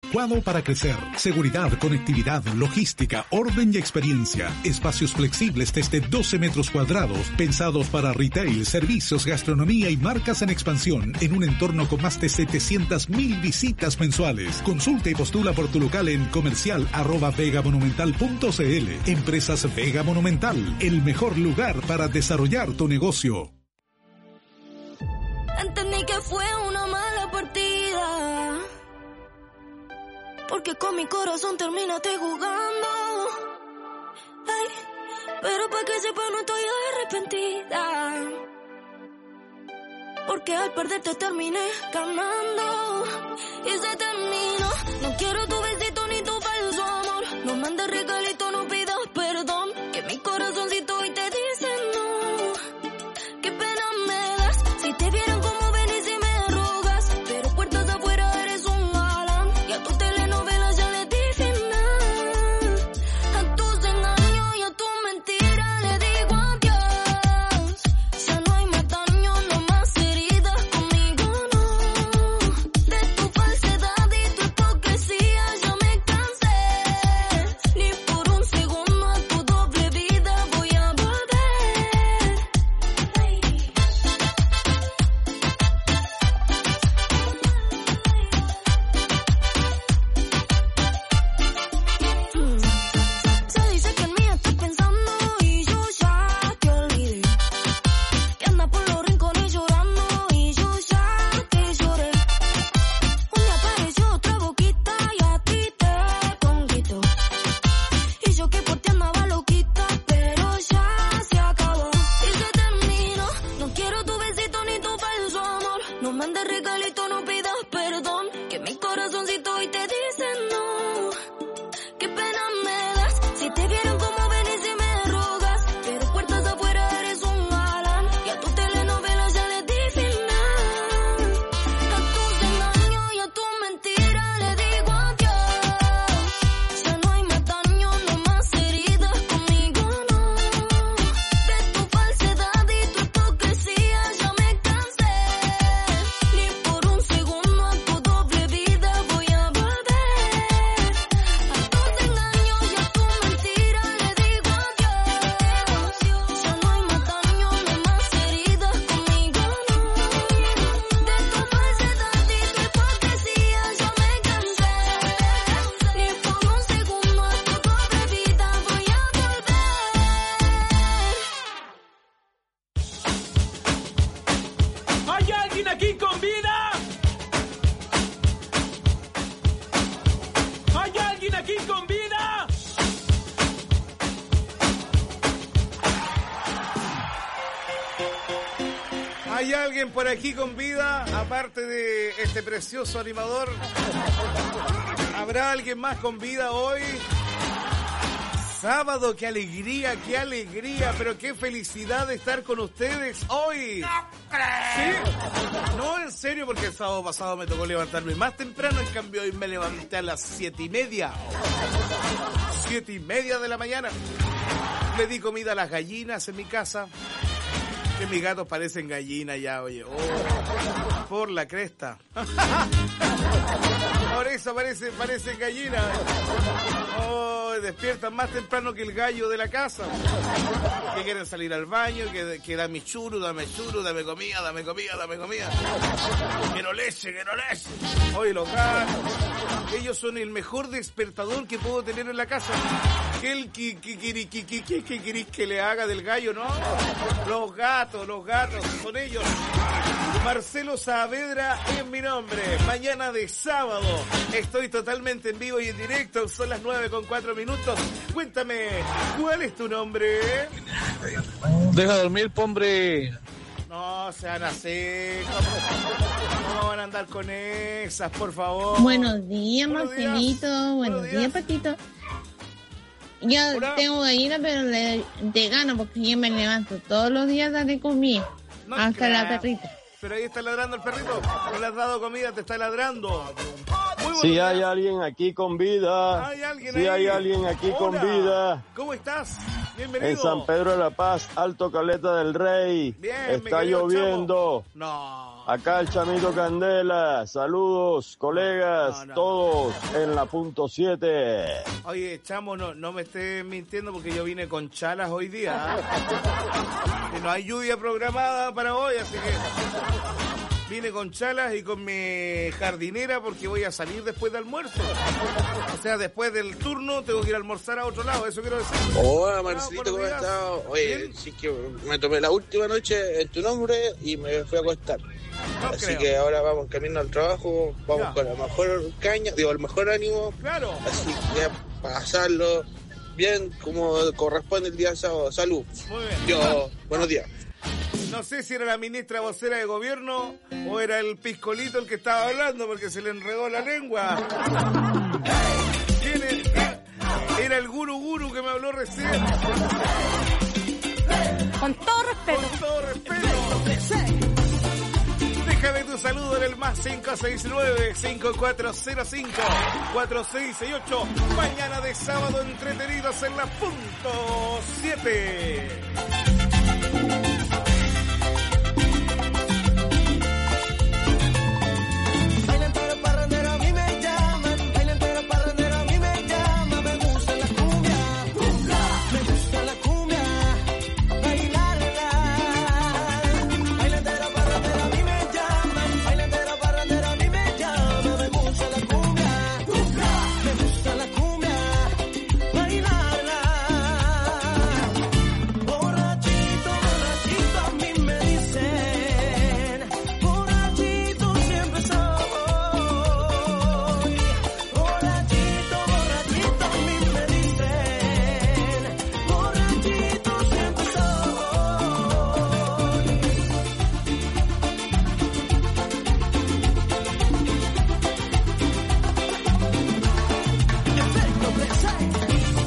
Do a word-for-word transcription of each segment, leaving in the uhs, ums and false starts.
adecuado para crecer. Seguridad, conectividad, logística, orden y experiencia. Espacios flexibles desde doce metros cuadrados, pensados para retail, servicios, gastronomía y marcas en expansión, en un entorno con más de setecientas mil visitas mensuales. Consulta y postula por tu local en comercial arroba vegamonumental punto cl. Empresas Vega Monumental, el mejor lugar para desarrollar tu negocio. Entendí que fue una mala partida, porque con mi corazón terminaste jugando. Ay, pero para que sepa no estoy arrepentida, porque al perderte terminé ganando. Y se terminó. No quiero tu besito ni tu falso amor. No mandes regalito, no pidas perdón, que mi corazoncito hoy te dice no. Qué pena me das. Si te vieran como venís y me rogas, pero puertas afuera eres un galán. Y a tu telenovela ya le di final. A tus engaños y a tu mentira le digo adiós. Ya no hay más daño, no más heridas conmigo, no. De tu falsedad y tu hipocresía ya me cansé. Ni por un segundo a tu doble vida voy a volver. Hmm. Se dice que en mí estás pensando y yo ya te olvidé. Que andas por los rincones llorando y yo ya te lloré. Un día apareció otra boquita y a ti te conquistó. Y yo que por ti andaba loquita, pero ya se acabó. Y se terminó. No quiero tu besito ni tu falso amor. No mandes regalito, no pidas perdón, que mi corazoncito hoy te dice no. Qué pena me das. Si te vieron como venís y me rogas, pero puertas afuera eres un galán. Y a tu telenovela ya le di final. A tus engaños y a tu mentira le digo adiós. Ya no hay más daño, no más heridas conmigo, no. De tu falsedad y tu hipocresía ya me cansé. Ni por un segundo a tu doble vida voy a volver. A tus engaños y a tu mentira le digo adiós. Ya no hay más daño, no más heridas conmigo, no. De tu falsedad y tu hipocresía ya me cansé. Ni por un segundo a tu doble vida voy a volver. ¿Hay alguien aquí con vida? ¿Hay alguien aquí con vida? ¿Hay alguien por aquí con vida? Aparte de este precioso animador, ¿habrá alguien más con vida hoy? Sábado, qué alegría, qué alegría, pero qué felicidad de estar con ustedes hoy. ¿Sí? No, en serio, porque el sábado pasado me tocó levantarme más temprano, en cambio hoy me levanté a las siete y media. Siete y media de la mañana. Le di comida a las gallinas en mi casa. Que mis gatos parecen gallinas ya, oye. Oh, por la cresta. Por eso parece, parecen gallinas. Oh, despiertan más temprano que el gallo de la casa. Que quieren salir al baño, que, que dame churu, dame churu, dame comida, dame comida, dame comida. Quiero leche, quiero leche. Oye, los gatos. Ellos son el mejor despertador que puedo tener en la casa. Que el que, que, que, que, que, que, que, que, que le haga del gallo, ¿no? Los gatos, los gatos, son ellos. Marcelo Saavedra es mi nombre. Mañana de sábado estoy totalmente en vivo y en directo. Son las nueve con cuatro minutos. Cuéntame, ¿cuál es tu nombre? Deja dormir, hombre. No sean así. ¿Cómo, ¿Cómo van a andar con esas, por favor? Buenos días, Marcelito. Buenos, Buenos días. días, Patito. Yo Hola. tengo gallina, pero le, te gano porque yo me levanto todos los días a darle comida. No hasta la perrita. Pero ahí está ladrando el perrito. No le has dado comida, te está ladrando. Muy buenos Si días. hay alguien aquí con vida. ¿Hay alguien Si ahí? hay alguien aquí Hola. con vida. ¿Cómo estás? Bienvenido. En San Pedro de la Paz, Alto Caleta del Rey. Bien, mi Está querido lloviendo. Chamo. No. Acá el Chamito Candela. Saludos, colegas, No, no. todos en la punto siete. Oye, Chamo, no, no me estés mintiendo porque yo vine con chalas hoy día. ¿Ah? Y no hay lluvia programada para hoy, así que vine con chalas y con mi jardinera porque voy a salir después de almuerzo. O sea, después del turno tengo que ir a almorzar a otro lado, eso quiero decir. Hola Marcelito, buenos ¿cómo has días. estado? Oye, Bien. sí que me tomé la última noche en tu nombre y me fui a acostar. No Así creo. que ahora vamos camino al trabajo, vamos Ya. con la mejor caña, digo, el mejor ánimo. Claro. Así que ya pasarlo bien como corresponde el día sábado. Salud. Muy bien. Yo, buenos días. No sé si era la ministra vocera de gobierno o era el piscolito el que estaba hablando porque se le enredó la lengua. ¿Quién era? Era el guru guru que me habló recién. Con todo respeto. Con todo respeto. Déjame tu saludo en el más cinco seis nueve, cinco cuatro cero cinco, cuatro seis seis ocho. Mañana de sábado entretenidos en la punto siete. Bailantero parrandero a mí me llaman, bailantero parrandero a mí me llaman, me gusta la cumbia, me gusta la cumbia, bailarla. Bailantero parrandero a mí me llaman, bailantero parrandero a mí me llaman, me gusta la cumbia, me gusta la cumbia, bailarla. Borrachito, borrachito a mí me dicen, borrachito siempre soy. Borrachito, borrachito a mí me dicen, borrachito siempre soy. Efecto presente.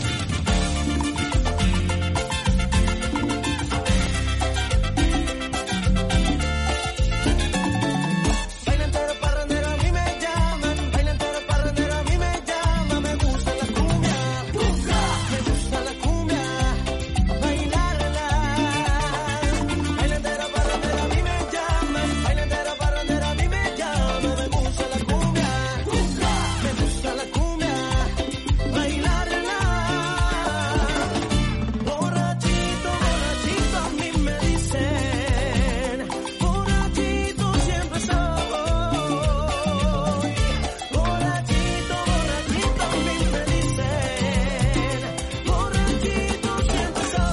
Bailantero parrandero a mí me llaman, bailantero parrandero a mí me llaman, me gusta la cumbia, me gusta la cumbia, bailarla. Bailantero parrandero a mí me llaman, bailantero parrandero a mí me llaman, me gusta la cumbia, me gusta la cumbia, bailarla. Borrachito, borrachito a mí me dicen, borrachito siempre soy. Borrachito, borrachito a mí me dicen, borrachito siempre soy.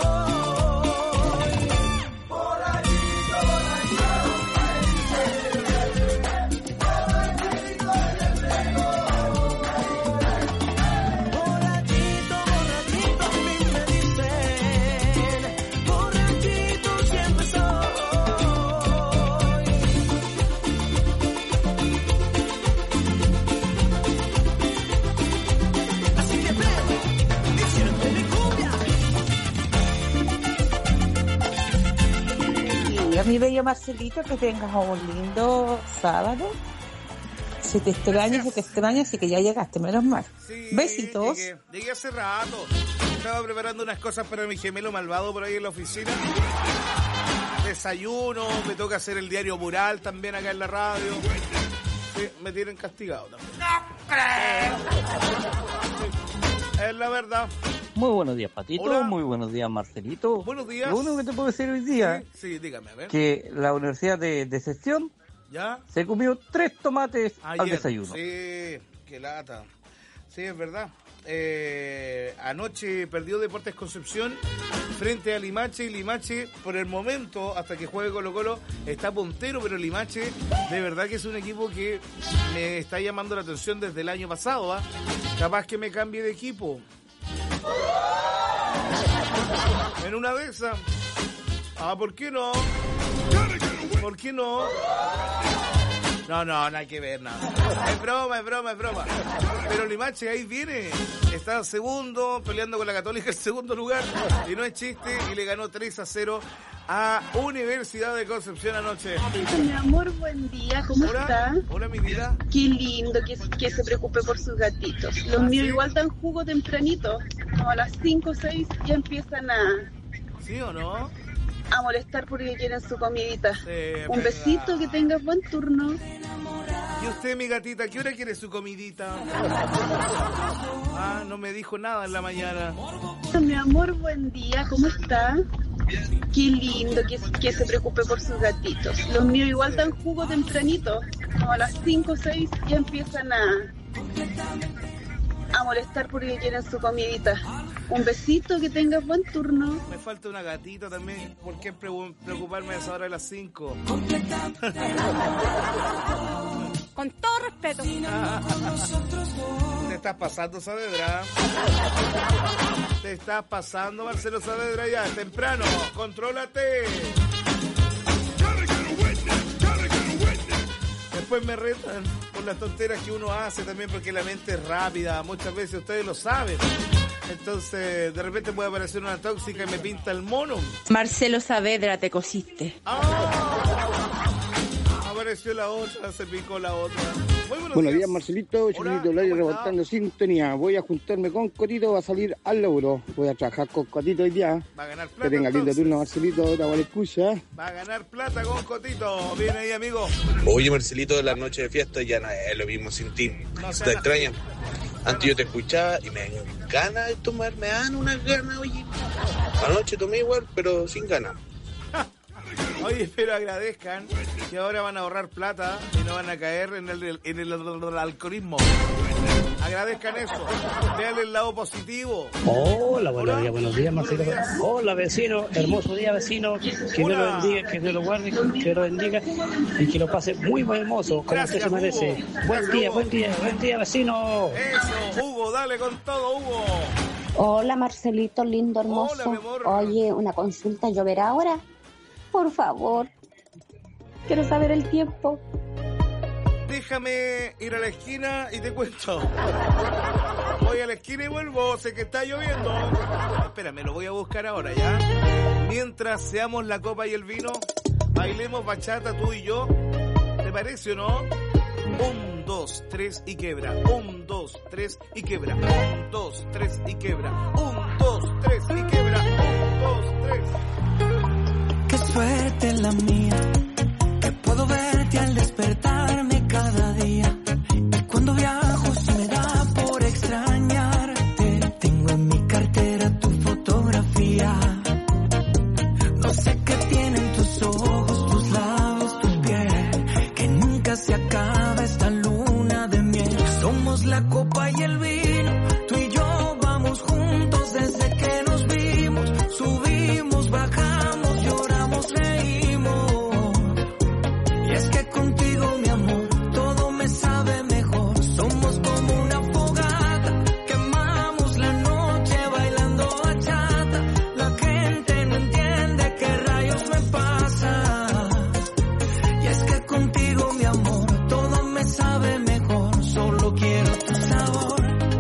Borrachito, borrachito a mí me dicen, borrachito siempre soy. Así que ven y siente mi cumbia. Y a mi bello Marcelito, que tengas un lindo sábado. Se te extraña, se te extraña, así que ya llegaste, menos mal. Sí, Besitos. Llegué, llegué hace rato. Estaba preparando unas cosas para mi gemelo malvado por ahí en la oficina. Desayuno, me toca hacer el diario mural también acá en la radio. Sí, me tienen castigado también. Sí, es la verdad. Muy buenos días, Patito. Hola. Muy buenos días, Marcelito. Buenos días. Lo único que te puedo decir hoy día Sí, sí, dígame, a ver. que la Universidad de Decepción ¿Ya? se comió tres tomates Ayer. al desayuno. Sí, qué lata. Sí, es verdad. Eh, anoche perdió Deportes Concepción frente a Limache y Limache por el momento, hasta que juegue Colo Colo, está puntero, pero Limache de verdad que es un equipo que me está llamando la atención desde el año pasado. ¿Ah? Capaz que me cambie de equipo. En una de esas. Ah, ¿por qué no? ¿Por qué no? No, no, nada que ver, nada. Es broma, es broma, es broma. Pero Limache ahí viene. Está segundo, peleando con la Católica en segundo lugar. Y no es chiste, y le ganó tres a cero a Universidad de Concepción anoche. Mi amor, buen día, ¿cómo Hola. está? Hola, mi vida. Qué lindo que, que se preocupe por sus gatitos. Los ¿Ah, míos sí? igual dan jugo tempranito, como a las cinco o seis ya empiezan a, ¿Sí o no? a molestar porque quieren su comidita. Sí, Un venga. besito, que tengas buen turno. ¿Y usted, mi gatita, qué hora quiere su comidita? Ah, no me dijo nada en la mañana. Mi amor, buen día, ¿cómo está? Qué lindo que, que se preocupe por sus gatitos. Los míos igual dan jugo tempranito, como a las cinco o seis ya empiezan a, a molestar porque quieren su comidita. Un besito, que tengas buen turno. Me falta una gatita también. ¿Por qué pregu- preocuparme a esa hora de las cinco? Con todo respeto. Te estás pasando, Saavedra. Te estás pasando, Marcelo Saavedra, ya. Temprano. Contrólate. Después me retan por las tonteras que uno hace también, porque la mente es rápida. Muchas veces ustedes lo saben. Entonces, de repente puede aparecer una tóxica y me pinta el mono. Marcelo Saavedra, te cosiste. ¡Ah! Apareció la otra, se picó la otra. Muy buenos, Buenos días, Marcelito. Chiquitito Layo reportando sintonía. Voy a juntarme con Cotito, va a salir al logro. Voy a trabajar con Cotito hoy día. Va a ganar plata. Que tenga lindo entonces. turno, Marcelito. Te vale escucha. Va a ganar plata con Cotito. Viene ahí, amigo. Oye, Marcelito, la noche de fiesta ya no es lo mismo sin ti. No ¿Te seas extraña? Antes yo te escuchaba y me dan ganas de tomar, me dan unas ganas, oye. Anoche tomé igual, pero sin ganas. Oye, pero agradezcan que ahora van a ahorrar plata y no van a caer en el, en el, el alcoholismo. Agradezcan eso. Vean el lado positivo. Hola, buenos Hola. días, buenos días, Marcelo. Buenos días. Hola, vecino, hermoso día, vecino. Que Dios Hola. lo bendiga, que Dios lo guarde, que Dios lo bendiga y que lo pase muy, muy hermoso, como Gracias, usted se merece. Hugo. Buen Gracias, día, Hugo. buen día, buen día, vecino. Eso, Hugo, dale con todo, Hugo. Hola Marcelito, lindo, hermoso. Hola, mi amor. Oye, una consulta, ¿lloverá ahora? Por favor. Quiero saber el tiempo. Déjame ir a la esquina y te cuento. Voy a la esquina y vuelvo, sé que está lloviendo. Espérame, lo voy a buscar ahora, ¿ya? Mientras seamos la copa y el vino, bailemos bachata tú y yo. ¿Te parece o no? Un, dos, tres y quebra. Un, dos, tres y quebra. Un, dos, tres y quebra. Un, dos, tres y quebra. Un, dos, tres. Qué suerte la mía, que puedo verte al despertarme cada día. Y cuando viajo se me da por extrañarte. Tengo en mi cartera tu fotografía. No sé qué tienen tus ojos, tus labios, tu piel, que nunca se acaba esta luna de miel. Somos la copa y el vino, tú y yo vamos juntos desde que nos vimos. Subimos, bajamos, lloramos, reímos. Y es que contigo, mi amor, todo me sabe mejor. Somos como una fogata, quemamos la noche bailando bachata. La gente no entiende qué rayos me pasa. Y es que contigo, mi amor, todo me sabe mejor. Solo quiero tu sabor.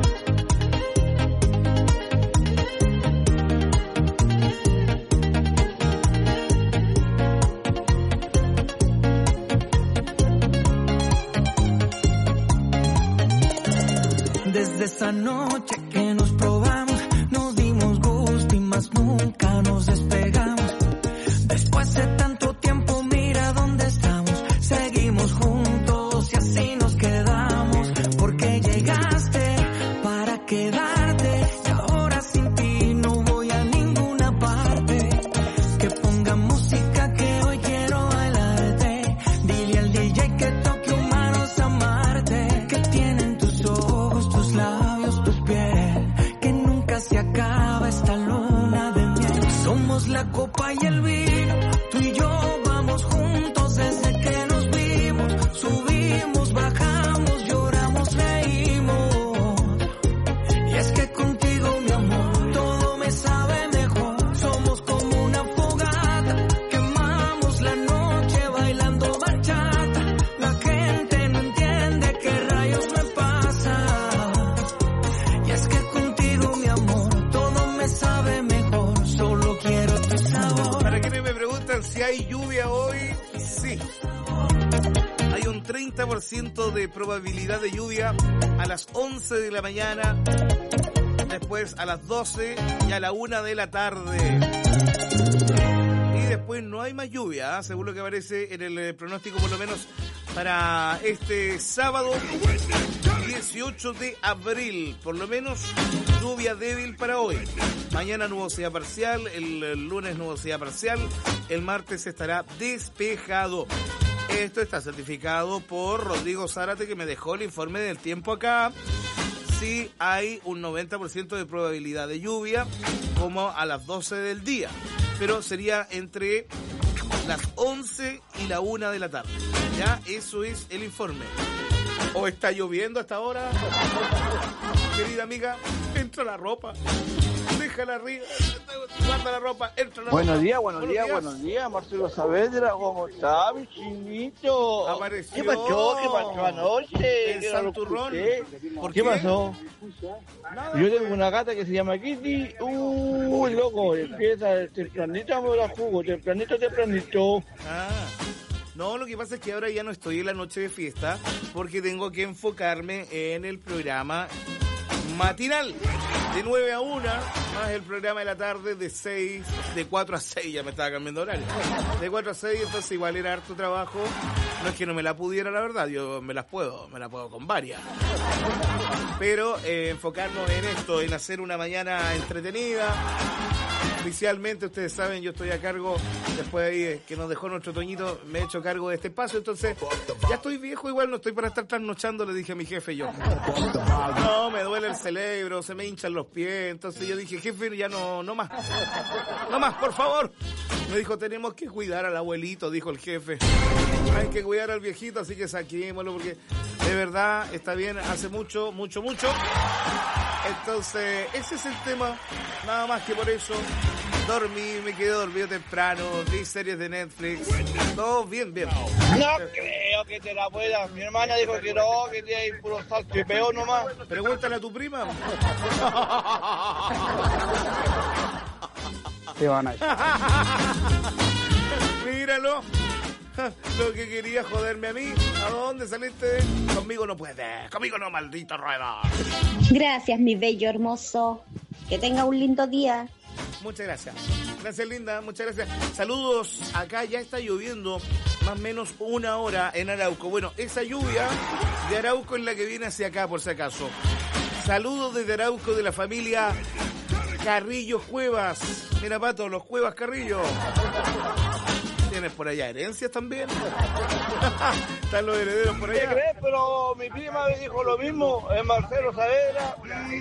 Desde esa noche que nos probamos, nos dimos gusto y más nunca nos despegamos. Después de tanto tiempo, mira dónde estamos. Seguimos juntos y así nos quedamos. Porque llegaste para quedarte y ahora sin ti no voy a ninguna parte. Que ponga música que hoy quiero bailarte. Dile al D J que toque humanos amarte. Que tienen tus ojos, tus labios, tu piel, que nunca se acaba esta luna de miel. Somos la copa y el vino, tú y yo vamos juntos desde que nos vimos. Subimos, bajamos, lloramos, reímos. Y es que contigo, mi amor, todo me sabe mejor. Somos como una fogata, quemamos la noche bailando bachata. La gente hay lluvia hoy? Sí. Hay un treinta por ciento de probabilidad de lluvia a las once de la mañana, después a las doce y a la una de la tarde. Y después no hay más lluvia, ¿eh? Según lo que aparece en el pronóstico, por lo menos para este sábado dieciocho de abril. Por lo menos lluvia débil para hoy. Mañana nubosidad parcial, el lunes nubosidad parcial, el martes estará despejado. Esto está certificado por Rodrigo Zárate, que me dejó el informe del tiempo acá. Sí hay un noventa por ciento de probabilidad de lluvia, como a las doce del día, pero sería entre las once y la una de la tarde. Ya, eso es el informe. ¿O está lloviendo hasta ahora? Querida amiga, entra la ropa. Déjala arriba, guarda la ropa, entra la buenos ropa. Días, buenos, buenos días, días, buenos días, Marcelo Saavedra, ¿cómo está, mi chinito? Apareció. ¿Qué pasó? ¿Qué pasó anoche? El Santurrón. ¿Por qué? ¿Qué pasó? Nada, yo tengo una gata que se llama Kitty. Uy, loco, empieza tempranito a mover jugo, tempranito, tempranito. Ah. No, lo que pasa es que ahora ya no estoy en la noche de fiesta porque tengo que enfocarme en el programa matinal de nueve a una, más el programa de la tarde de seis, de cuatro a seis, ya me estaba cambiando horario. De cuatro a seis, entonces igual era harto trabajo. No es que no me la pudiera, la verdad, yo me las puedo, me la puedo con varias. Pero eh, enfocarnos en esto, en hacer una mañana entretenida. Oficialmente, ustedes saben, yo estoy a cargo, después de ahí que nos dejó nuestro Toñito, me he hecho cargo de este espacio, entonces ya estoy viejo, igual no estoy para estar trasnochando, le dije a mi jefe yo. No, me duele el cerebro, se me hinchan los pies, entonces yo dije, jefe, ya no, no más, no más, por favor. Me dijo, tenemos que cuidar al abuelito, dijo el jefe. Hay que cuidar al viejito, así que saquémoslo, porque de verdad está bien, hace mucho, mucho, mucho. Entonces, ese es el tema, nada más que por eso. Dormí, me quedé dormido temprano, vi series de Netflix, todo bien, bien. No creo que te la pueda. Mi hermana dijo que no, que te hay puro salto y peor nomás. Pregúntale a tu prima. Te van a ir. Míralo. Lo que quería joderme a mí. ¿A dónde saliste? Conmigo no puedes. Conmigo no, maldito rueda. Gracias, mi bello hermoso. Que tenga un lindo día. Muchas gracias. Gracias, linda. Muchas gracias. Saludos. Acá ya está lloviendo más o menos una hora en Arauco. Bueno, esa lluvia de Arauco es la que viene hacia acá, por si acaso. Saludos desde Arauco de la familia Carrillo Cuevas. Mira, Pato, los Cuevas Carrillo. ¿Tienes por allá herencias también? Están los herederos por allá. ¿Qué crees? Pero mi prima me dijo lo mismo, es Marcelo Saavedra.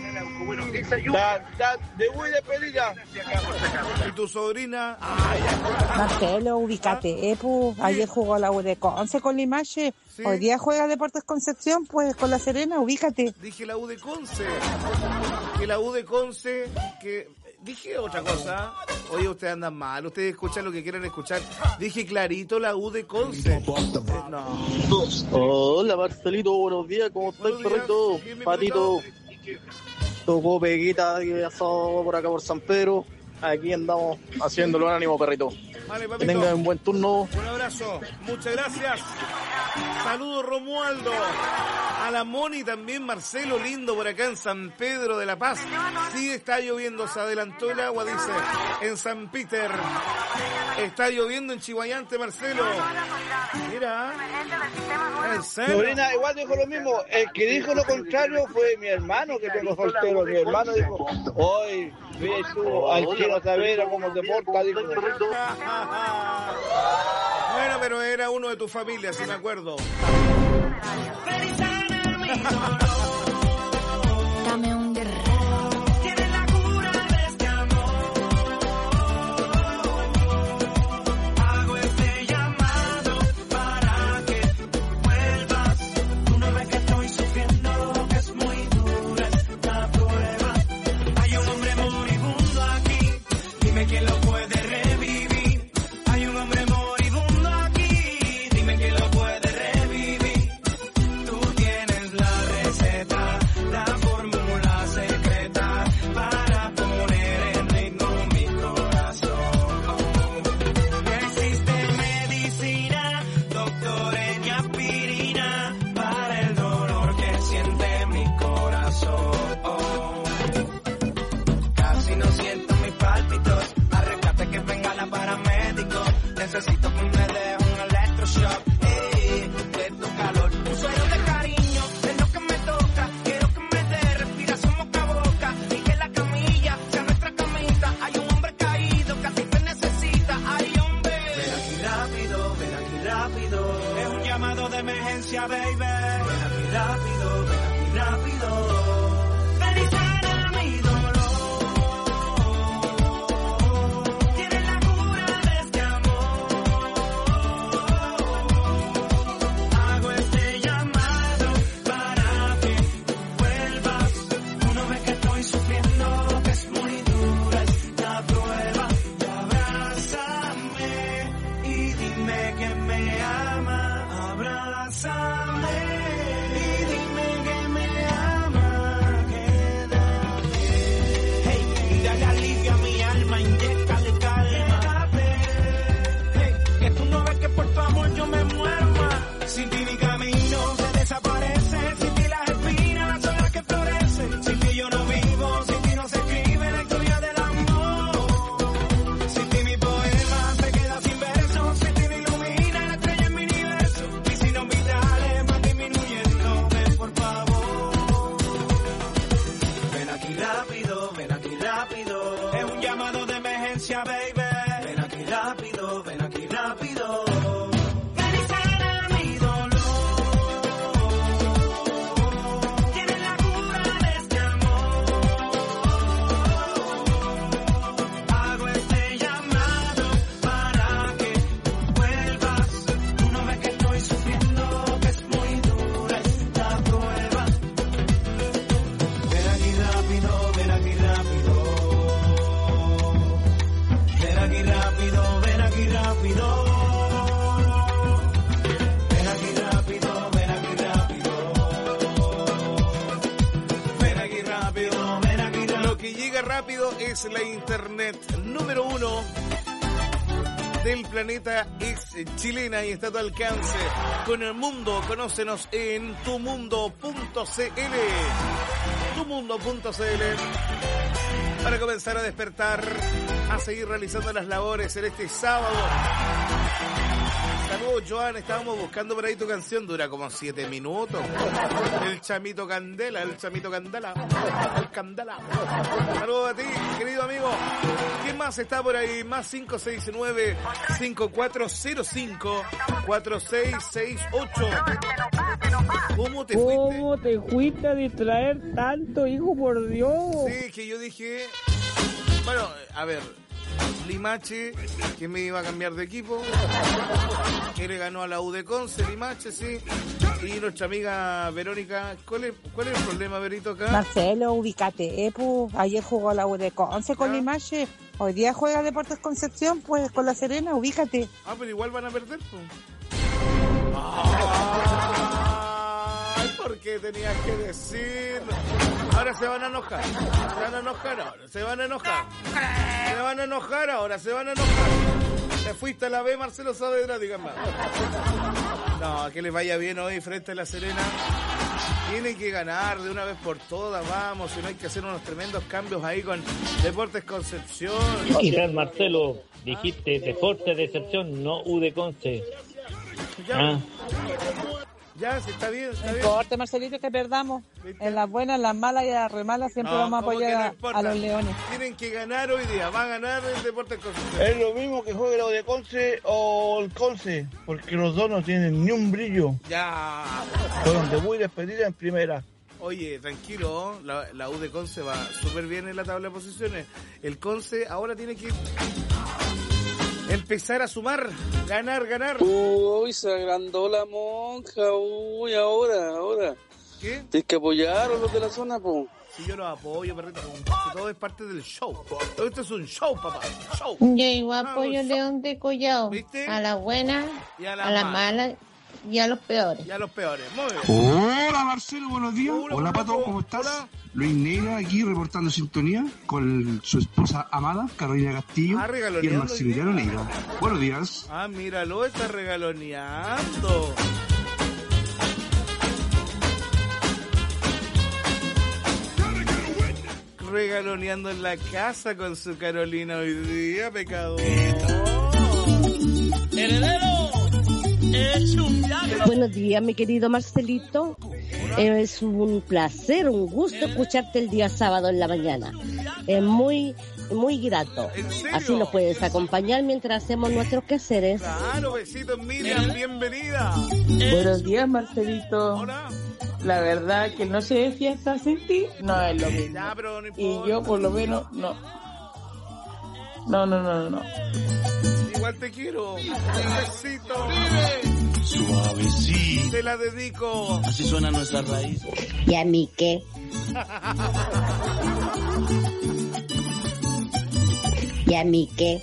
De muy de pelilla. ¿Y tu sobrina? Marcelo, ubícate, eh, pues. Ayer jugó la U de Conce con Limache. ¿Sí? Hoy día juega Deportes Concepción, pues con La Serena, ubícate. Dije la U de Conce. Que la U de Conce, que... Dije otra cosa. Oye, ustedes andan mal. Ustedes escuchan lo que quieren escuchar. Dije clarito la U de Conce. Eh, no. Hola, Marcelito. Buenos días. ¿Cómo estás, perrito? Patito. Tocó Peguita que asado por acá por San Pedro. Aquí andamos haciéndolo en ánimo, perrito. Vale, papito. Que tengan un buen turno. Un abrazo. Muchas gracias. Saludos, Romualdo. A la Moni también, Marcelo, lindo por acá en San Pedro de la Paz. Sí, está lloviendo, se adelantó el agua, dice, en San Peter. Está lloviendo en Chihuayante, Marcelo. Mira. Sobrina, igual dijo lo mismo. El que dijo lo contrario fue mi hermano, que tengo soltero. Mi hermano dijo, hoy, ve tú, al Chino Saavedra como se porta, dijo. Bueno, pero era uno de tu familia, si me acuerdo. Dame un guerrero. Tienes la cura de este amor. Hago este llamado para que vuelvas. Tú no ves que estoy sufriendo, que es muy dura esta prueba. Hay un hombre moribundo aquí, dime quién lo puede revivir. Hay un hombre moribundo aquí, dime quién lo puede revivir. Tú tienes la receta. Mega Rápido es la internet número uno del planeta, es chilena y está a tu alcance. Con el mundo, conócenos en tumundo punto c l. tumundo punto c l. Para comenzar a despertar, a seguir realizando las labores en este sábado. Saludos, Joan, estábamos buscando por ahí tu canción, dura como siete minutos. El chamito Candela, el chamito Candela, el Candela. Saludos a ti, querido amigo. ¿Quién más está por ahí? Más cinco seis nueve, cinco cuatro cero cinco, cuatro seis seis ocho. ¿Cómo te fuiste? ¿Cómo te fuiste a distraer tanto, hijo, por Dios? Sí, que yo dije... Bueno, a ver... Limache, que me iba a cambiar de equipo, que le ganó a la U de Conce, Limache, sí, y nuestra amiga Verónica. ¿Cuál es, cuál es el problema, Verito, acá? Marcelo, ubícate, eh, pues, ayer jugó la U de Conce con Limache, hoy día juega Deportes Concepción, pues, con La Serena, ubícate. Ah, pero igual van a perder, pues. Ay, ¿por qué tenías que decir? Ahora se van a enojar, se van a enojar ahora, se van a enojar, se van a enojar ahora, se van a enojar. Te fuiste a la B, Marcelo Saavedra, díganme. No, que les vaya bien hoy frente a La Serena. Tienen que ganar de una vez por todas, vamos, si no hay que hacer unos tremendos cambios ahí con Deportes Concepción. Quizás, Marcelo, dijiste Deportes de Concepción, no U de Conce. Ya, ah. ya, sí, está bien, está bien. No importa, Marcelito, que perdamos. ¿Viste? En las buenas, en las malas y en las remalas siempre no, vamos a apoyar no a, a los leones. Tienen que ganar hoy día, va a ganar el Deportes Concepción. Es lo mismo que juegue la U de Conce o el Conce, porque los dos no tienen ni un brillo. Ya. Fueron debut y despedida en primera. Oye, tranquilo, la, la U de Conce va súper bien en la tabla de posiciones. El Conce ahora tiene que empezar a sumar, ganar, ganar. Uy, se agrandó la monja, uy, ahora, ahora. ¿Qué? Tienes que apoyar a los de la zona, po. Sí, yo los apoyo, perrito, todo es parte del show. Todo esto es un show, papá, show. Yo igual apoyo a León de Collado. ¿Viste? A las buenas, a las la malas y a los peores. Y a los peores, muy bien. Hola, Marcelo, buenos días. Hola, Hola Pato, ¿cómo estás? Hola. Luis Negra aquí reportando sintonía con su esposa amada, Carolina Castillo, ah, y el Maximiliano Negra. Buenos días. Ah, míralo, está regaloneando. Regaloneando en la casa con su Carolina hoy día, pecado. ¡Heredero! Buenos días, mi querido Marcelito. Es un placer, un gusto escucharte el día sábado en la mañana. Es muy, muy grato. Así nos puedes acompañar mientras hacemos nuestros quehaceres. Claro, besitos, Miriam, bienvenida. Buenos días, Marcelito. Hola. La verdad que no sé de fiesta sin ti, no es lo mismo. Ya, pero no y yo por lo menos no. No, no, no, no. Igual te quiero. Un besito. Suavecito. Te la dedico. Así suena nuestra raíz. ¿Y a mí qué? ¿Y a mí qué?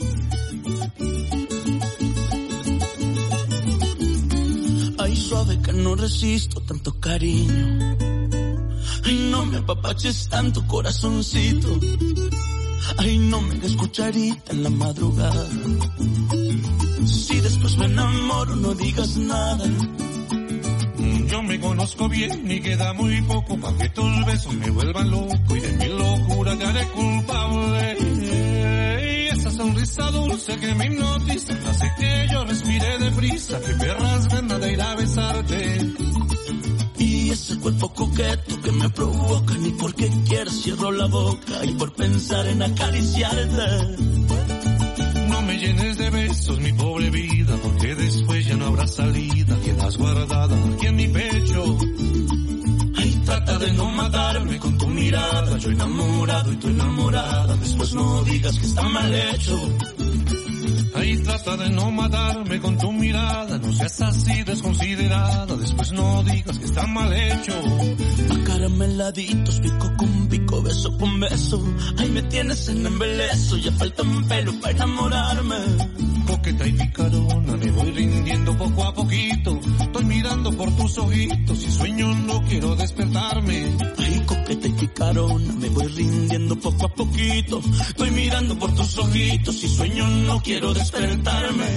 Ay, suave que no resisto tanto cariño. Ay, no me apapaches tanto, corazoncito. Ay, no me hagas cucharita en la madrugada. Si después me enamoro, no digas nada. Yo me conozco bien y queda muy poco pa' que tus besos me vuelvan loco y de mi locura te haré culpable. Y esa sonrisa dulce que me hipnotiza hace que yo respire deprisa, que perras ganas de ir a besarte. Y ese cuerpo coqueto que me provoca, ni porque quieras cierro la boca y por pensar en acariciarte. No me llenes de besos mi pobre vida, porque después ya no habrá salida, quedas guardada aquí en mi pecho. Ay, trata de no matarme con tu mirada, yo enamorado y tú enamorada, después no digas que está mal hecho. Ay, trata de no matarme con tu mirada, no seas así desconsiderada, después no digas que está mal hecho. Acarameladitos, pico con pico, beso con beso, ay, me tienes en embeleso, ya falta un pelo para enamorarme. Coqueta y picarona, me voy rindiendo poco a poquito, estoy mirando por tus ojitos y sueño no quiero despertarme. Ay, coqueta coqueta y picarona. Me voy rindiendo poco a poquito. Estoy mirando por tus ojitos y sueño, no quiero despertarme.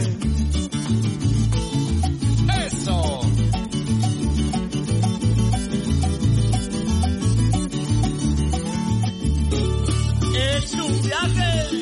¡Eso! ¡Es un viaje!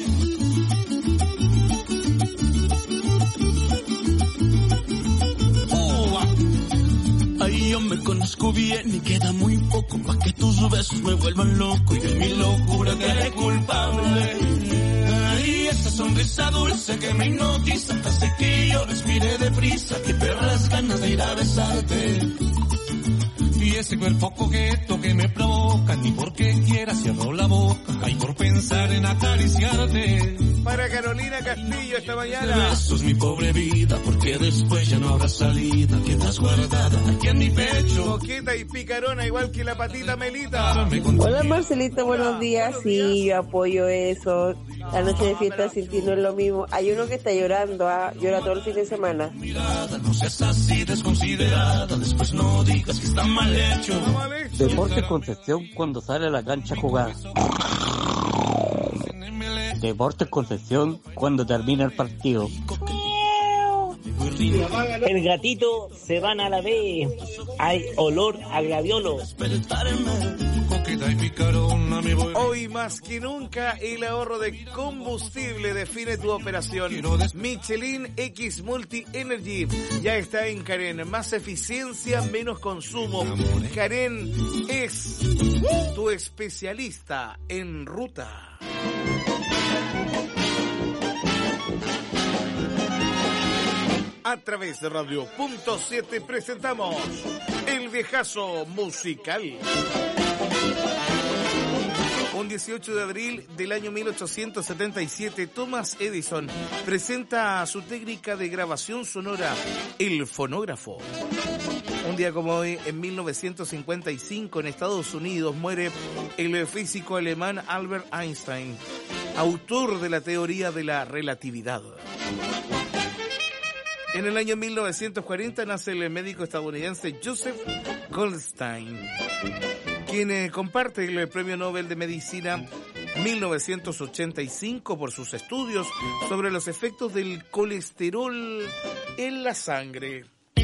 Ay, yo me conozco bien y queda muy poco pa' que tus besos me vuelvan loco y de mi locura te haré culpable. Ay, esa sonrisa dulce que me hipnotiza hace que yo respire deprisa, que perras ganas de ir a besarte. Y ese cuerpo coqueto que me provoca, ni porque quiera cierro la boca, hay por pensar en acariciarte. Para Carolina Castillo esta mañana. Eso es mi pobre vida, porque después ya no habrá salida. Quedas guardada aquí en mi pecho. Coqueta y picarona, igual que la patita Melita. Hola Marcelita, buenos días. Sí, yo apoyo eso. La noche de fiesta sin ti no es lo mismo. Hay uno que está llorando, ¿ah? Llora todo el fin de semana. No seas así desconsiderada, después no digas que está mal hecho. Deportes Concepción cuando sale a la cancha a jugar. Deportes Concepción cuando termina el partido. El gatito se van a la vez. Hay olor a gladiolo. Hoy más que nunca el ahorro de combustible define tu operación. Michelin X Multi Energy ya está en Karen. Más eficiencia, menos consumo. Karen es tu especialista en ruta. A través de Radio Punto siete presentamos El Viejazo Musical. Un dieciocho de abril del año mil ochocientos setenta y siete, Thomas Edison presenta su técnica de grabación sonora, el fonógrafo. Un día como hoy, en mil novecientos cincuenta y cinco, en Estados Unidos, muere el físico alemán Albert Einstein, autor de la teoría de la relatividad. En el año mil novecientos cuarenta nace el médico estadounidense Joseph Goldstein, quien eh, comparte el Premio Nobel de Medicina mil novecientos ochenta y cinco por sus estudios sobre los efectos del colesterol en la sangre.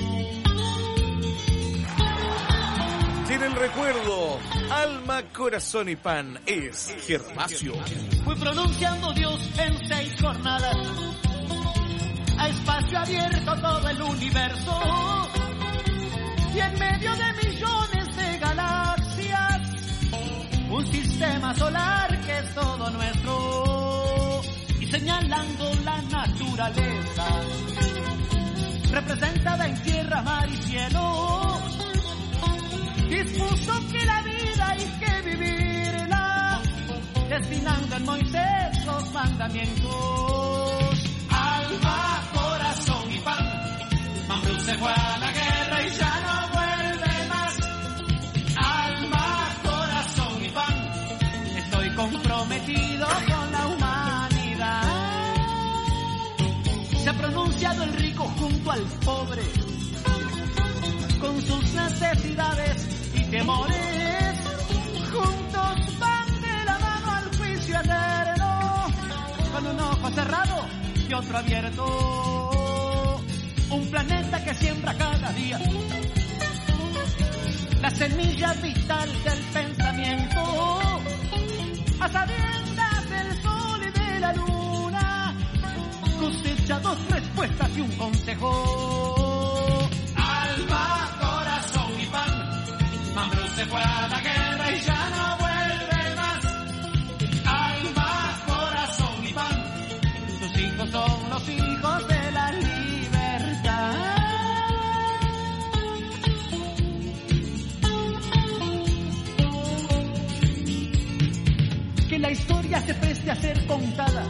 Tiene el recuerdo, alma, corazón y pan, es Gervasio. Fui pronunciando Dios en seis jornadas, a espacio abierto todo el universo, y en medio de millones de galaxias, un sistema solar que es todo nuestro, y señalando la naturaleza, representada en tierra, mar y cielo, dispuso que la vida hay que vivirla, destinando en Moisés los mandamientos. Alma, corazón y pan, Mambrú se fue a la guerra y ya no vuelve más. Alma, corazón y pan, estoy comprometido con la humanidad. Se ha pronunciado el rico junto al pobre, con sus necesidades y temores, juntos van de la mano al juicio eterno, con un ojo cerrado y otro abierto, un planeta que siembra cada día la semilla vital del pensamiento, a sabiendas del sol y de la luna, cosecha dos respuestas y un consejo. Alma, corazón y pan, Mambrú se fue a la guerra y ya no vuelve más. Alma, corazón y pan, sus hijos son los hijos de la libertad. Que la historia se preste a ser contada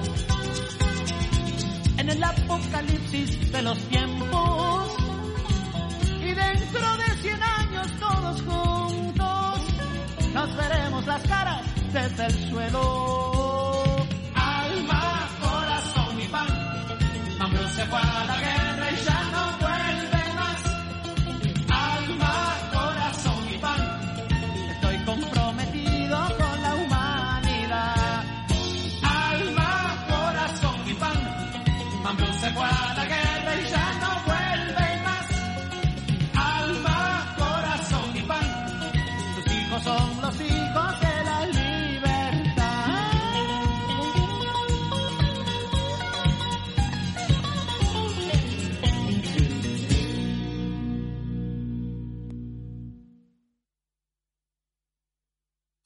en el apocalipsis de los tiempos, y dentro de cien años todos juntos nos veremos las caras desde el suelo. Alma, corazón y pan, Mambrú se fue a la guerra y ya no vuelve más. Alma, corazón y pan, estoy comprometido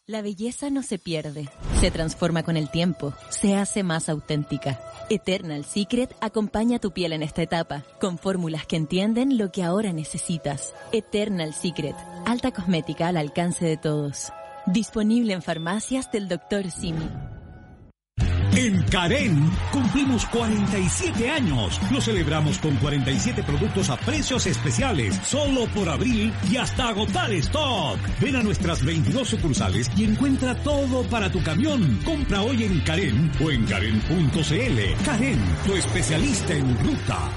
La belleza no se pierde, se transforma con el tiempo, se hace más auténtica. Eternal Secret acompaña tu piel en esta etapa, con fórmulas que entienden lo que ahora necesitas. Eternal Secret, alta cosmética al alcance de todos. Disponible en farmacias del doctor Simi. En Karen cumplimos cuarenta y siete años. Lo celebramos con cuarenta y siete productos a precios especiales, solo por abril y hasta agotar stock. Ven a nuestras veintidós sucursales y encuentra todo para tu camión. Compra hoy en Karen o en karen punto c l. Karen, tu especialista en ruta.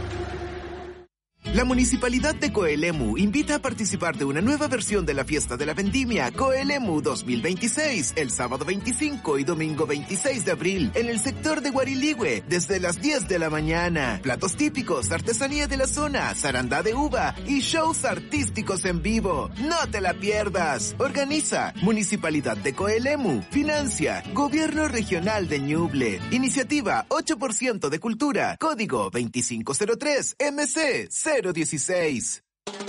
La Municipalidad de Coelemu invita a participar de una nueva versión de la Fiesta de la Vendimia Coelemu dos mil veintiséis, el sábado veinticinco y domingo veintiséis de abril, en el sector de Guariligüe, desde las diez de la mañana. Platos típicos, artesanía de la zona, zarandá de uva y shows artísticos en vivo. ¡No te la pierdas! Organiza Municipalidad de Coelemu. Financia Gobierno Regional de Ñuble. Iniciativa ocho por ciento de Cultura. Código veinticinco cero tres M C cero dieciséis.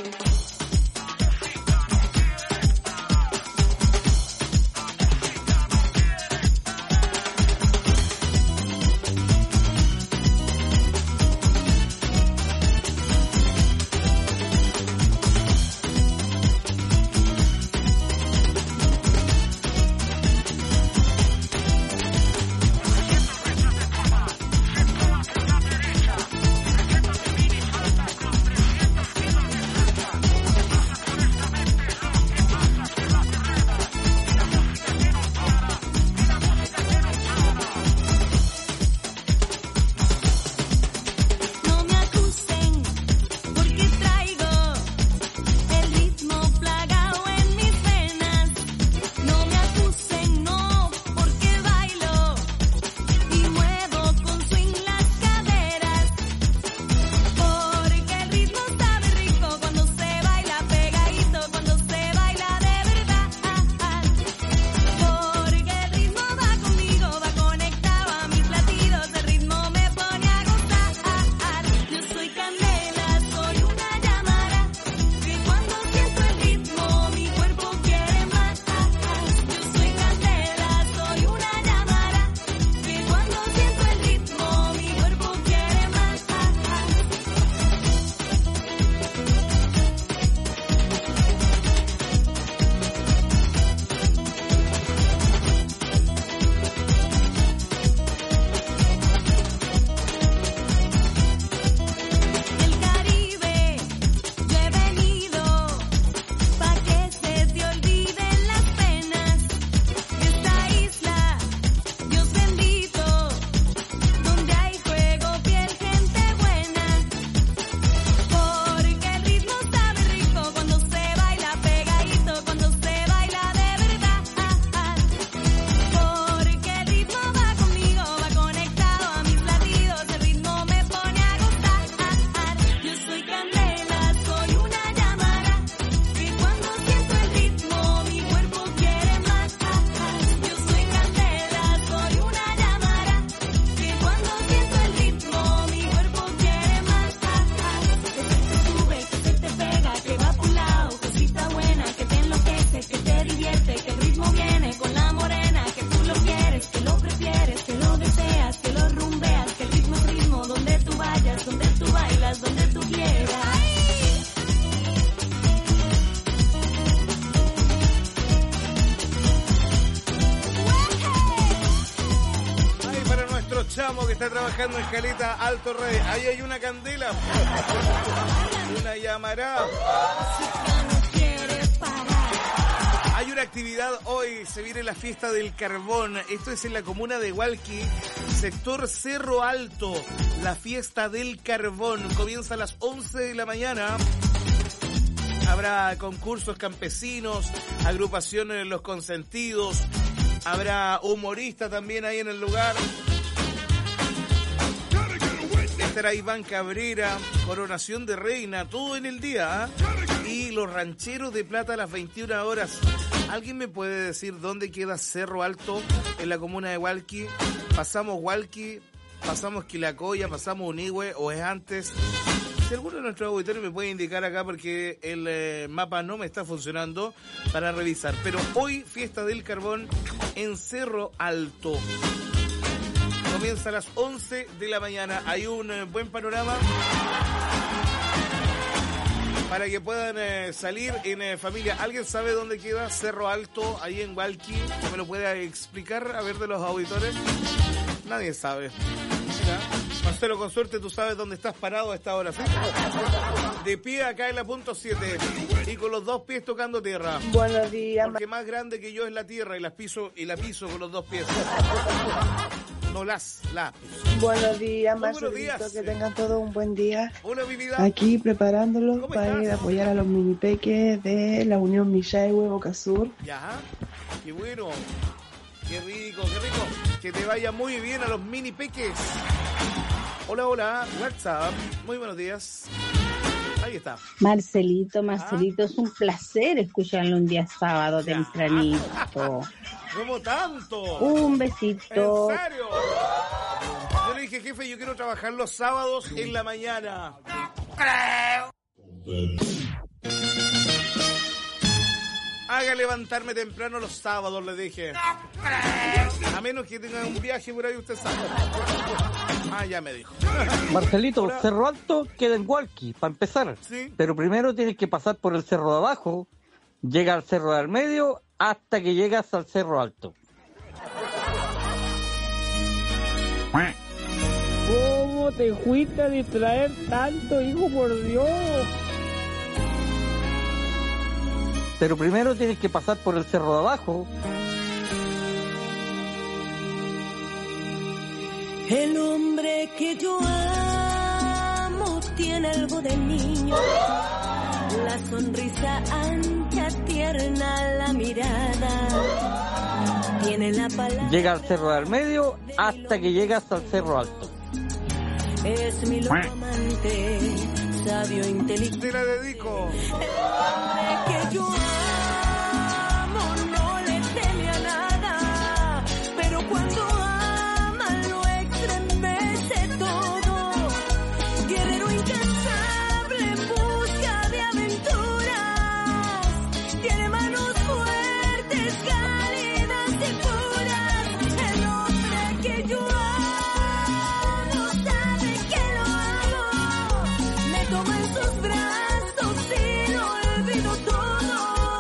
Que está trabajando en Caleta Alto Rey. Ahí hay una candela, una llamará. Hay una actividad hoy, se viene la fiesta del carbón. Esto es en la comuna de Hualqui, sector Cerro Alto. La fiesta del carbón comienza a las once de la mañana. Habrá concursos campesinos, agrupaciones Los Consentidos, habrá humorista también ahí en el lugar. Estará Iván Cabrera, coronación de reina, todo en el día, ¿eh? Y los rancheros de plata a las veintiuna horas. ¿Alguien me puede decir dónde queda Cerro Alto en la comuna de Hualqui? ¿Pasamos Hualqui, pasamos Quilacoya, pasamos Unihue o es antes? Si alguno de nuestros auditores me puede indicar acá porque el eh, mapa no me está funcionando para revisar. Pero hoy, fiesta del carbón en Cerro Alto. Comienza a las once de la mañana. Hay un eh, buen panorama para que puedan eh, salir en eh, familia. ¿Alguien sabe dónde queda Cerro Alto, ahí en Hualqui? ¿Que me lo pueda explicar, a ver, de los auditores? Nadie sabe. Mira, Marcelo, con suerte tú sabes dónde estás parado a esta hora, ¿sí? De pie acá en la punto siete y con los dos pies tocando tierra. Buenos días. Porque más grande que yo es la tierra y las piso y la piso con los dos pies. No las, la. Buenos días, Muy buenos días. Que tengan todos un buen día. Hola, mi vida. Aquí preparándolos para ir a apoyar a los mini peques de la Unión Millahue Boca Sur. Ya, qué bueno. Qué rico, qué rico. Que te vaya muy bien a los mini peques. Hola, hola, WhatsApp. Muy buenos días. Ahí está. Marcelito, Marcelito, ah. es un placer escucharlo un día sábado ya. tempranito. ¿Cómo tanto? Un besito. ¿En serio? Yo le dije, jefe, yo quiero trabajar los sábados en la mañana. Haga levantarme temprano los sábados, le dije. A menos que tenga un viaje por ahí, usted sabe. Ah, ya me dijo. Marcelito, Hola. Cerro Alto queda en Hualqui, para empezar. ¿Sí? Pero primero tienes que pasar por el cerro de abajo, llega al cerro del medio, hasta que llegas al cerro alto. ¿Cómo te fuiste a distraer tanto, hijo, por Dios? Pero primero tienes que pasar por el cerro de abajo. El hombre que yo amo tiene algo de niño, la sonrisa ancha, tierna, la mirada, tiene la palabra. Llega al cerro del medio hasta que llegas al cerro alto. Es mi loco amante, sabio, inteligente. Te la dedico. El hombre que yo amo no le teme a nada, pero cuando ama lo estremece todo. Guerrero incansable en busca de aventuras, tiene manos fuertes, cálidas y puras. El hombre que yo amo sabe que lo amo, me toma en sus brazos y lo olvido todo.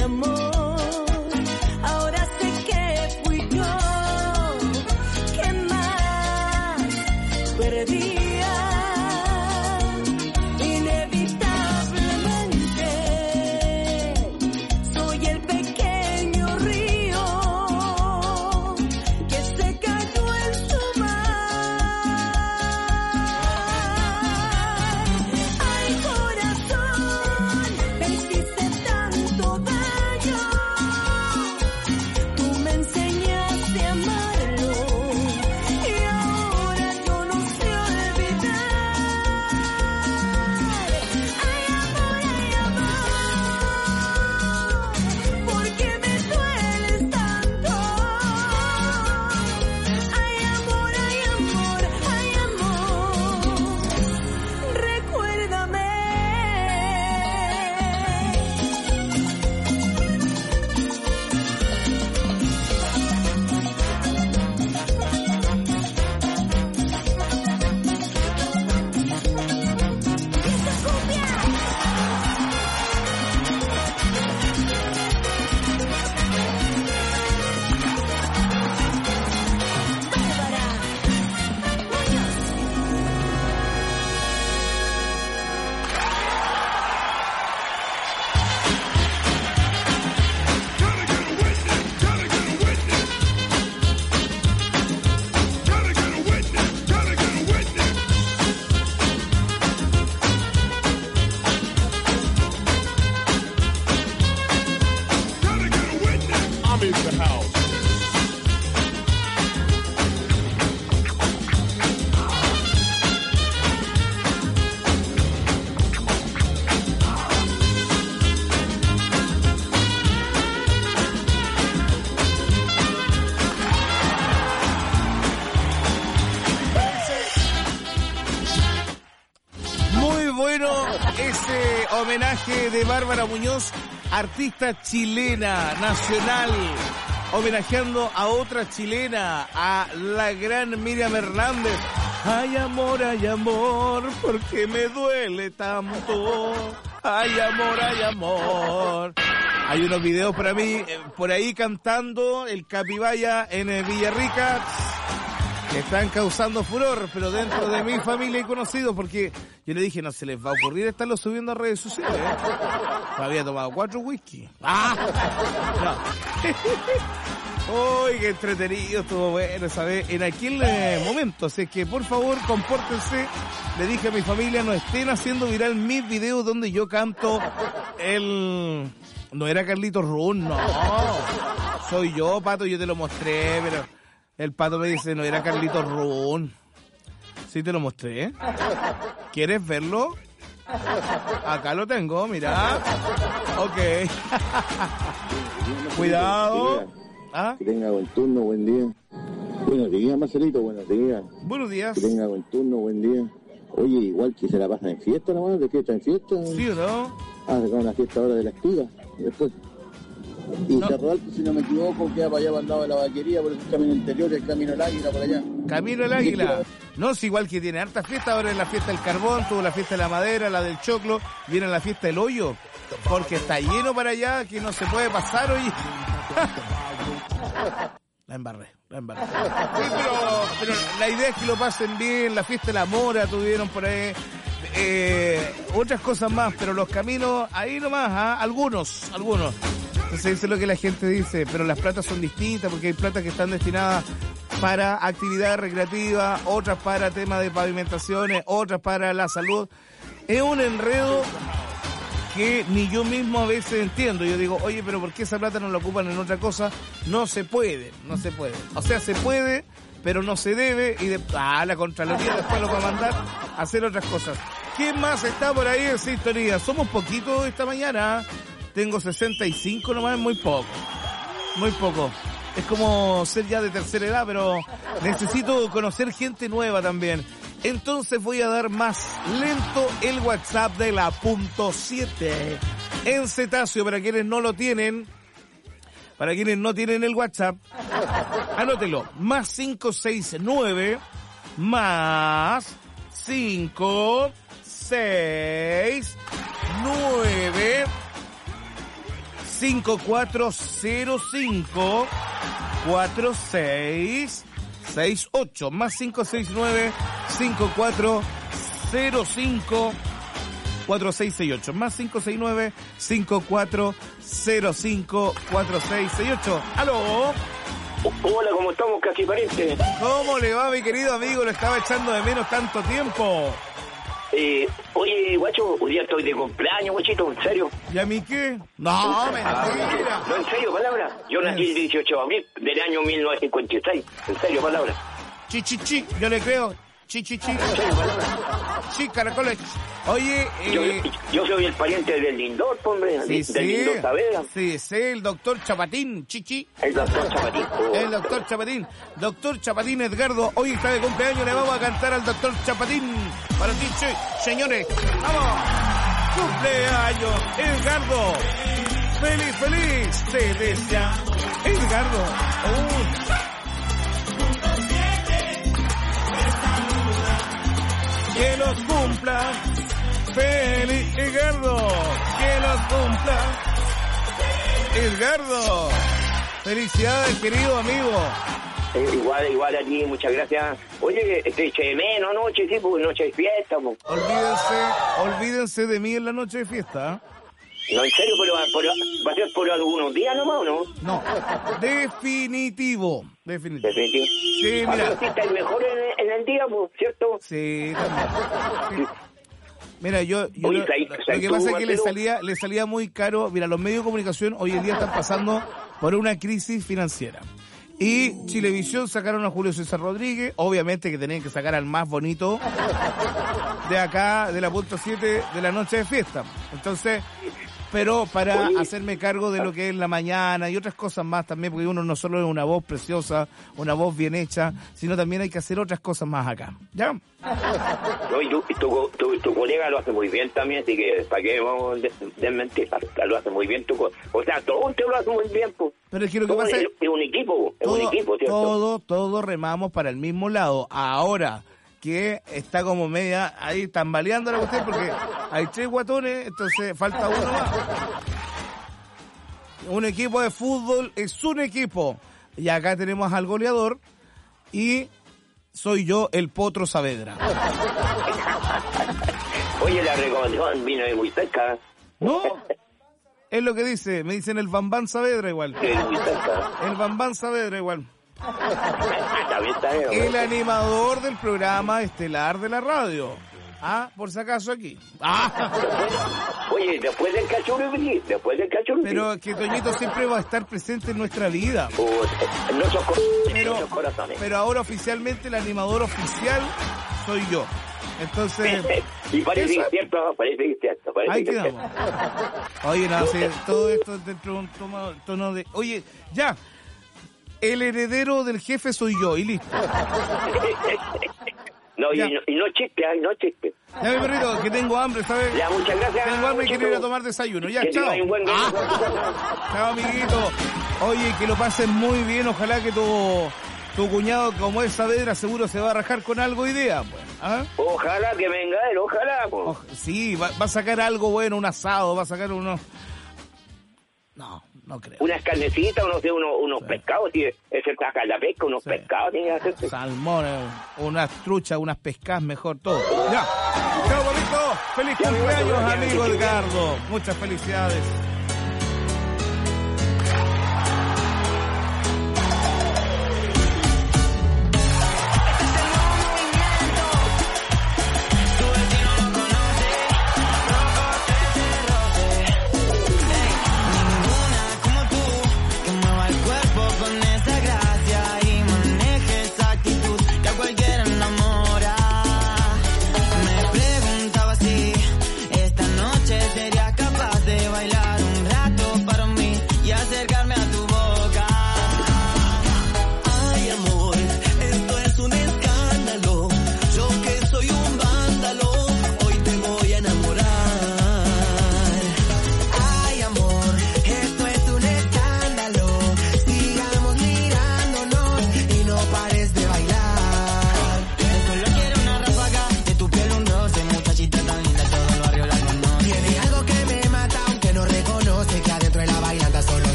amor. Ahora sé que fui yo quien más perdía. Inevitablemente soy el pequeño río que se cayó en su mar. Ay, corazón, me hiciste tanto daño. Tú me enseñaste a amarlo y ahora yo no sé olvidar. Ay, amor, ay, amor, ¿por qué me dueles tanto? Ay, amor, ay, amor, ay, amor, recuérdame. I'm in the house. Muy bueno ese homenaje de Bárbara Muñoz, artista chilena, nacional, homenajeando a otra chilena, a la gran Miriam Hernández. Ay, amor, ay, amor, ¿por qué me duele tanto? Ay, amor, ay, amor. Hay unos videos para mí, eh, por ahí cantando el Capibaya en eh, Villarrica, que están causando furor, pero dentro de mi familia y conocidos, porque yo le dije, no se les va a ocurrir estarlo subiendo a redes sociales. ¿eh? Había tomado cuatro whisky. ¡Ah! No. ¡Uy, qué entretenido! Estuvo bueno, ¿sabes? En aquel eh, momento, así que por favor, compórtense. Le dije a mi familia, no estén haciendo viral mis videos donde yo canto el... No era Carlitos Run, no. Soy yo, Pato, yo te lo mostré, pero... El Pato me dice, no era Carlitos Run. Sí, te lo mostré, ¿eh? ¿Quieres verlo? Acá lo tengo, mira. Ok. Cuidado. ¿Ah? Que tenga buen turno, buen día. Buenos días, Marcelito, buenos días. Buenos días. Que tenga buen turno, buen día. Oye, igual que se la pasa en fiesta nomás, de fiesta en fiesta. ¿Sí o no? Ah, de una fiesta ahora de la espiga. Después. Y no. Cerro Alto, si no me equivoco, queda para allá para el lado de la vaquería, por eso el camino interior, el camino del Águila, por allá. Camino del Águila. No, es igual que tiene harta fiesta, ahora en la fiesta del carbón, tuvo la fiesta de la madera, la del choclo, viene la fiesta del hoyo, porque está lleno para allá, que no se puede pasar, oye. La embarré, la embarré. Sí, pero, pero la idea es que lo pasen bien, la fiesta de la mora tuvieron por ahí, eh, otras cosas más, pero los caminos, ahí nomás, ¿ah? algunos, algunos. Entonces eso es lo que la gente dice, pero las platas son distintas porque hay platas que están destinadas para actividad recreativa, otras para temas de pavimentaciones, otras para la salud. Es un enredo que ni yo mismo a veces entiendo. Yo digo, oye, pero ¿por qué esa plata no la ocupan en otra cosa? No se puede, no se puede. O sea, se puede, pero no se debe y de, ah, la Contraloría después lo va a mandar a hacer otras cosas. ¿Quién más está por ahí en sintonía? Somos poquitos esta mañana. Tengo sesenta y cinco nomás, muy poco. Muy poco. Es como ser ya de tercera edad, pero necesito conocer gente nueva también. Entonces voy a dar más lento el WhatsApp de la punto siete. En Cetáceo, para quienes no lo tienen, para quienes no tienen el WhatsApp, anótelo. Más cinco seis nueve, más cinco seis nueve cinco cuatro cero cinco, cuatro seis seis ocho, más cinco seis nueve, cinco cuatro cero cinco, cuatro seis seis ocho, más cinco seis nueve, cinco cuatro cero cinco, cuatro seis seis ocho. ¡Aló! Hola, ¿cómo estamos? Casi parientes. ¿Cómo le va, mi querido amigo? Lo estaba echando de menos tanto tiempo. Eh, oye, guacho, hoy día estoy de cumpleaños, guachito, ¿en serio? ¿Y a mí qué? No, mentira. No, en serio, palabra. Yo nací el dieciocho de abril del año mil novecientos cincuenta y seis. En serio, palabra. Chi, chi, chi, yo le creo. Chi, chi, chi. Sí, caracoles. Oye, eh... yo, yo soy el pariente del Lindor, hombre, sí, del sí. Lindor Saavedra. Sí, sí, el doctor Chapatín, chichi. El doctor Chapatín. Oh. El doctor Chapatín. Doctor Chapatín Edgardo, hoy está de cumpleaños, le vamos a cantar al doctor Chapatín. Para ti, che, señores, vamos. Cumpleaños, Edgardo. Feliz, feliz, te desea. Edgardo. Uh. Que los cumpla, feliz Edgardo, que los cumpla, Edgardo. Felicidades, querido amigo. Eh, igual, igual a ti, muchas gracias. Oye, te eché de menos anoche, sí, porque noche de fiesta. Po. Olvídense, olvídense de mí en la noche de fiesta. No, en serio, pero, pero ¿va a ser por algunos días nomás o no? No, definitivo, definitivo. Definitivo. Sí, mira. Ah, está el mejor en, en el día, ¿cierto? Sí, también. Sí. Mira, yo, yo Oye, lo, Sai, lo Sai, que tú, pasa es que le Marcelo, salía, le salía muy caro. Mira, los medios de comunicación hoy en día están pasando por una crisis financiera. Y Chilevisión sacaron a Julio César Rodríguez, obviamente que tenían que sacar al más bonito de acá, de la punto siete de la noche de fiesta. Entonces, pero para Oye. hacerme cargo de lo que es la mañana y otras cosas más también, porque uno no solo es una voz preciosa, una voz bien hecha, sino también hay que hacer otras cosas más acá. ¿Ya? No, y tu, tu, tu, tu colega lo hace muy bien también, así que para qué vamos a desmentir, lo hace muy bien tu colega. O sea, todo usted lo hace muy bien, pues. Pero es que lo que pasa es, es... es un equipo, es todo, un equipo, ¿cierto? Todo, todo remamos para el mismo lado. Ahora que está como media ahí tambaleando la cuestión porque hay tres guatones, entonces falta uno más. Un equipo de fútbol es un equipo. Y acá tenemos al goleador y soy yo, el Potro Saavedra. Oye, la recomendación vino de muy cerca. No, es lo que dice, me dicen el Bambán Saavedra igual. Sí, muy cerca. El Bambán Saavedra igual. También está bien, El bueno. animador del programa estelar de la radio. Ah, por si acaso aquí. Ah. Oye, después del cachorro, después del cachorro. Pero que Toñito siempre va a estar presente en nuestra vida. Oh, no sos pero, no corazones. pero ahora oficialmente el animador oficial soy yo. Entonces... y parece eso, que es cierto, parece que es cierto. Parece ahí que es quedamos. cierto. Oye, no, sí, todo esto dentro de un tono, tono de... Oye, ya, el heredero del jefe soy yo, y listo. No, y no, y no chiste, ay, no chiste. Ya, mi perrito, que tengo hambre, ¿sabes? Ya, muchas gracias. Tengo hambre y quiero ir a Chico. tomar desayuno. Ya, Que chao. tengas un buen día. Ah. Chao, amiguito. Oye, que lo pasen muy bien. Ojalá que tu, tu cuñado, como es Saavedra, seguro se va a rajar con algo hoy día. Pues, ¿ah? Ojalá que venga él, ojalá. Pues. O, sí, va, va a sacar algo bueno, un asado, va a sacar unos... No, no creo. Unas carnecitas, no sé, unos, unos sí. pescados, si es el sacar la pesca, unos sí. pescados tiene que hacerse. Salmones, unas truchas, unas pescas, mejor todo. Ya. Chao, bonito. Feliz ya, cumpleaños, ya, amigo ya, Edgardo. Muchas felicidades. Sería capaz de bailar un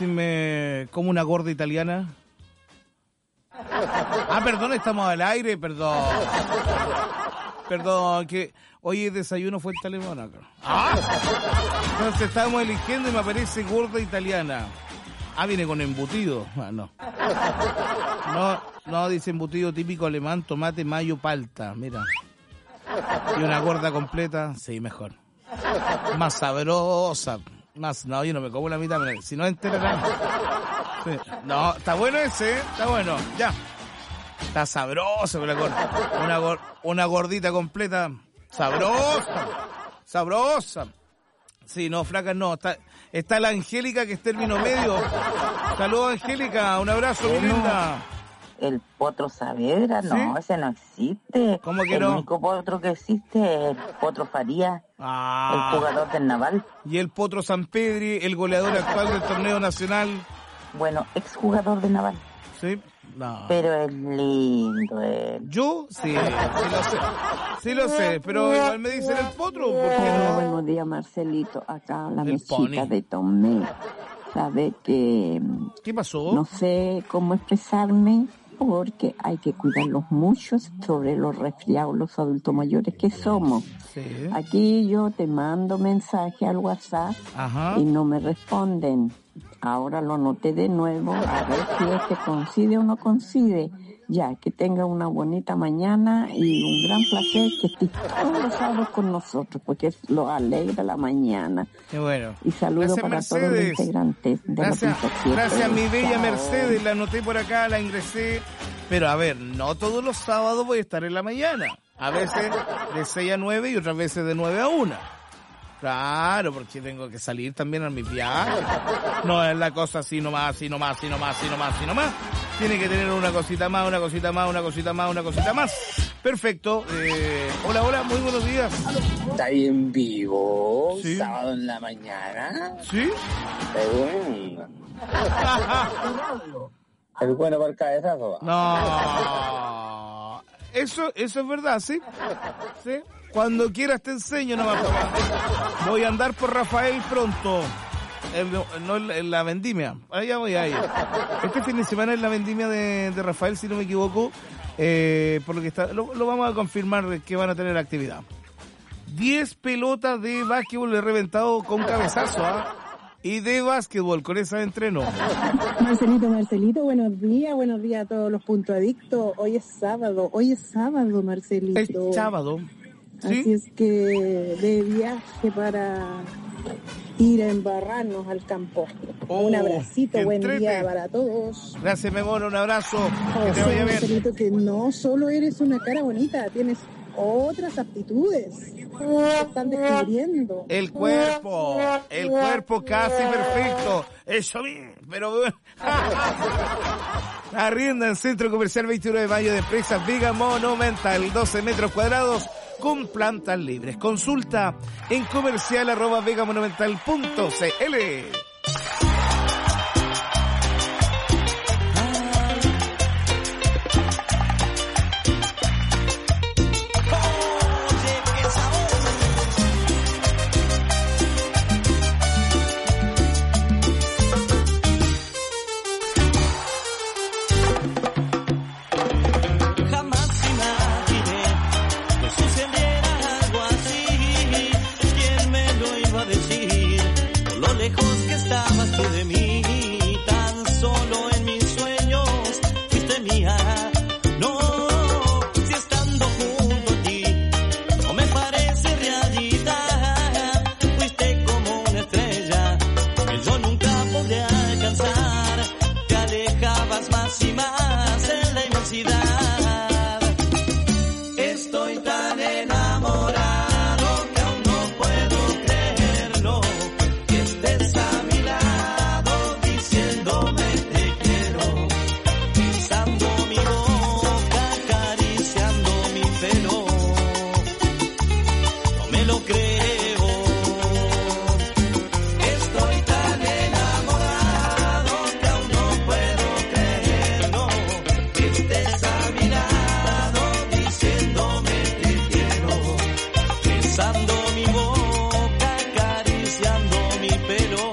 decirme como una gorda italiana? Ah, perdón, estamos al aire, perdón. Perdón, que hoy el desayuno fue el alemán acá. Ah, entonces estábamos eligiendo y me aparece gorda italiana. Ah, viene con embutido. Ah, no. No, no, dice embutido típico alemán, tomate, mayo, palta. Mira. Y una gorda completa, sí, mejor. Más sabrosa. Más, no, yo no me como la mitad, si no entera nada. Sí. No, está bueno ese, ¿eh? Está bueno, ya. Está sabroso, una, una, gor, una gordita completa. Sabrosa. Sabrosa. Sí, no, flacas no. Está, está la Angélica, que es término medio. Saludos, Angélica. Un abrazo, mi linda. El Potro Saavedra, no, ¿sí? Ese no existe. ¿Cómo que el no? El único Potro que existe es el Potro Faría, ah. el jugador del Naval. ¿Y el Potro Sampedri, el goleador actual del torneo nacional? Bueno, exjugador de Naval. Sí, no. Pero es lindo él. ¿Yo? Sí, sí lo sé. Sí lo sé, pero igual me dicen el Potro. ¿Por no? Buenos días, Marcelito. Acá la el mechita pony. De Tomé. Sabe que... ¿Qué pasó? No sé cómo expresarme, porque hay que cuidarlos mucho sobre los resfriados, los adultos mayores que somos. Sí. Aquí yo te mando mensaje al WhatsApp. Ajá. Y no me responden. Ahora lo noté de nuevo, a ver si es que coincide o no coincide. Ya, que tenga una bonita mañana y un gran placer que estés todos los sábados con nosotros, porque lo alegra la mañana. Qué bueno. Y saludos para Mercedes. Todos los integrantes de Gracias, la gracias mi bella Chao. Mercedes, la anoté por acá, la ingresé. Pero a ver, no todos los sábados voy a estar en la mañana. A veces de seis a nueve y otras veces de nueve a una. Claro, porque tengo que salir también a mis viajes. No es la cosa así nomás, así nomás, así nomás, así nomás, así nomás. Tiene que tener una cosita más, una cosita más, una cosita más, una cosita más. Perfecto. Eh, hola, hola, muy buenos días. ¿Está ahí en vivo? Sí. ¿Sábado en la mañana? Sí. Está bueno. ¿Es bueno para el cabezazo? No. Eso, eso es verdad, ¿sí? ¿Sí? Cuando quieras te enseño nomás. Voy a andar por Rafael pronto. En, no en la vendimia. Allá voy a ir. Este fin de semana es la vendimia de, de Rafael, si no me equivoco. Eh, por lo que está, lo, lo vamos a confirmar que van a tener actividad. Diez pelotas de básquetbol he reventado con cabezazo, ¿ah? ¿eh? Y de básquetbol, con esa entreno. Marcelito, Marcelito, buenos días, buenos días a todos los puntos adictos. Hoy es sábado, hoy es sábado, Marcelito. Es sábado. ¿Sí? Así es que de viaje para ir a embarrarnos al campo. Oh, un abracito, buen entrete. día para todos. Gracias, Memoro, un abrazo. O que te sea, vaya bien. Marcelito, que no solo eres una cara bonita, tienes otras aptitudes. Se están descubriendo. El cuerpo, el cuerpo casi perfecto. Eso bien, pero bueno. Arrienda en Centro Comercial veintiuno de mayo de Empresas Viga Monumental, doce metros cuadrados con plantas libres. Consulta en comercial arroba vegamonumental punto cl. Lejos que estabas tú de mí, tan solo en mis sueños fuiste mía. No, si estando junto a ti no me parece realidad. Fuiste como una estrella que yo nunca podré alcanzar. Te alejabas más y más en la inmensidad. Estoy tan enamorado. Besando mi boca, acariciando mi pelo.